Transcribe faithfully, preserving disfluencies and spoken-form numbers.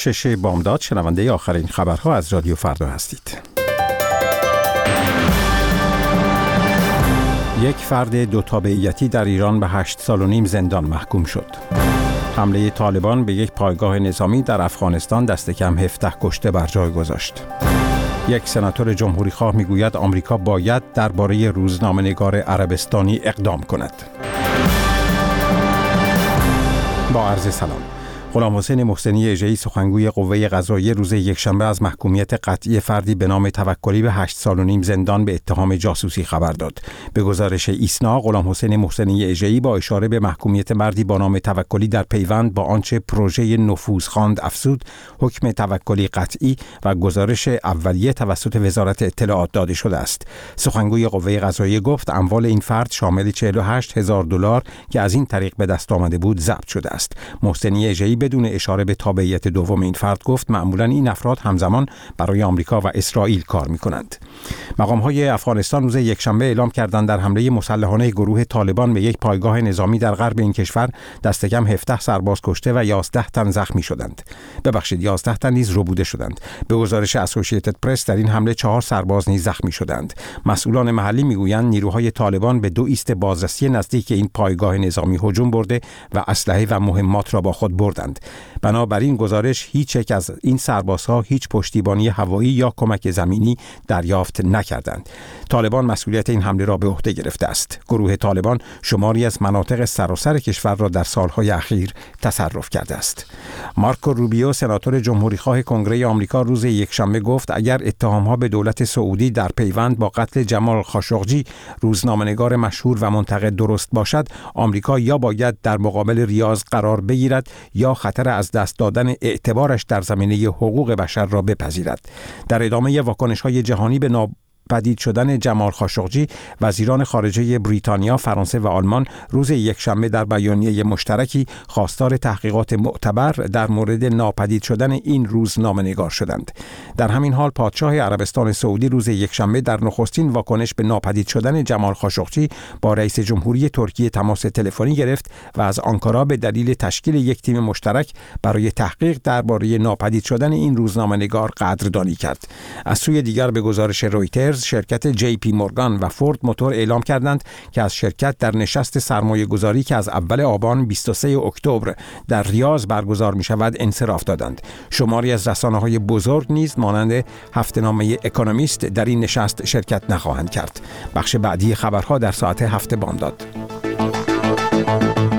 شش بامداد، شنونده آخرین خبرها از رادیو فردا هستید. یک فرد دو تابعیتی در ایران به هشت سال و نیم زندان محکوم شد. حمله طالبان به یک پایگاه نظامی در افغانستان دست کم هفده کشته بر جای گذاشت. یک سناتور جمهوری خواه میگوید آمریکا باید درباره روزنامه‌نگار عربستانی اقدام کند. با عرض سلام. غلام حسین محسنی اژه‌ای سخنگوی قوه قضاییه روز یکشنبه از محکومیت قطعی فردی به نام توکلی به هشت سال و نیم زندان به اتهام جاسوسی خبر داد. به گزارش ایسنا، غلام حسین محسنی اژه‌ای با اشاره به محکومیت مردی با نام توکلی در پیوند با آنچه پروژه نفوذ خواند افزود، حکم توکلی قطعی و گزارش اولیه توسط وزارت اطلاعات داده شده است. سخنگوی قوه قضاییه گفت اموال این فرد شامل چهل و هشت هزار دلار که از این طریق به دست آمده بود ضبط شده است. محسنی اژه‌ای بدون اشاره به تابعیت دوم این فرد گفت معمولاً این افراد همزمان برای آمریکا و اسرائیل کار می‌کنند. مقام‌های افغانستان روز یکشنبه اعلام کردند در حمله مسلحانه گروه طالبان به یک پایگاه نظامی در غرب این کشور دست کم هفده سرباز کشته و یازده تن زخمی شدند. ببخشید یازده تن نیز ربوده شدند. به گزارش اسوسییتد پرس در این حمله چهار سرباز نیز زخمی شدند. مسئولان محلی میگویند نیروهای طالبان به دو ایست بازرسی نزدیک این پایگاه نظامی هجوم برده و اسلحه و مهمات را با خود بردند. بنابراین گزارش هیچ یک از این سربازها هیچ پشتیبانی هوایی یا کمک زمینی دریافت نکردند. طالبان مسئولیت این حمله را به عهده گرفته است. گروه طالبان شماری از مناطق سراسر کشور را در سالهای اخیر تصرف کرده است. مارکو روبیو، سناتور جمهوری خواه کنگره آمریکا، روز یکشنبه گفت اگر اتهامها به دولت سعودی در پیوند با قتل جمال خاشقجی، روزنامه‌نگار مشهور و منتقد، درست باشد، آمریکا یا باید در مقابل ریاض قرار بگیرد یا خطر از دست دادن اعتبارش در زمینه حقوق بشر را بپذیرد. در ادامه واکنش‌های جهانی به ناب پدید شدن جمال خاشقجی، وزیران خارجه بریتانیا، فرانسه و آلمان روز یکشنبه در بیانیه مشترکی خواستار تحقیقات معتبر در مورد ناپدید شدن این روزنامه‌نگار شدند. در همین حال پادشاه عربستان سعودی روز یکشنبه در نخستین واکنش به ناپدید شدن جمال خاشقجی با رئیس جمهوری ترکیه تماس تلفنی گرفت و از آنکارا به دلیل تشکیل یک تیم مشترک برای تحقیق درباره ناپدید شدن این روزنامه‌نگار قدردانی کرد. از سوی دیگر به گزارش رویترز، شرکت جی پی مورگان و فورد موتور اعلام کردند که از شرکت در نشست سرمایه گذاری که از اول آبان بیست و سوم اکتبر در ریاض برگزار می شود انصراف دادند. شماری از رسانه‌های بزرگ نیز مانند هفته‌نامه اکونومیست در این نشست شرکت نخواهند کرد. بخش بعدی خبرها در ساعت هفت بامداد.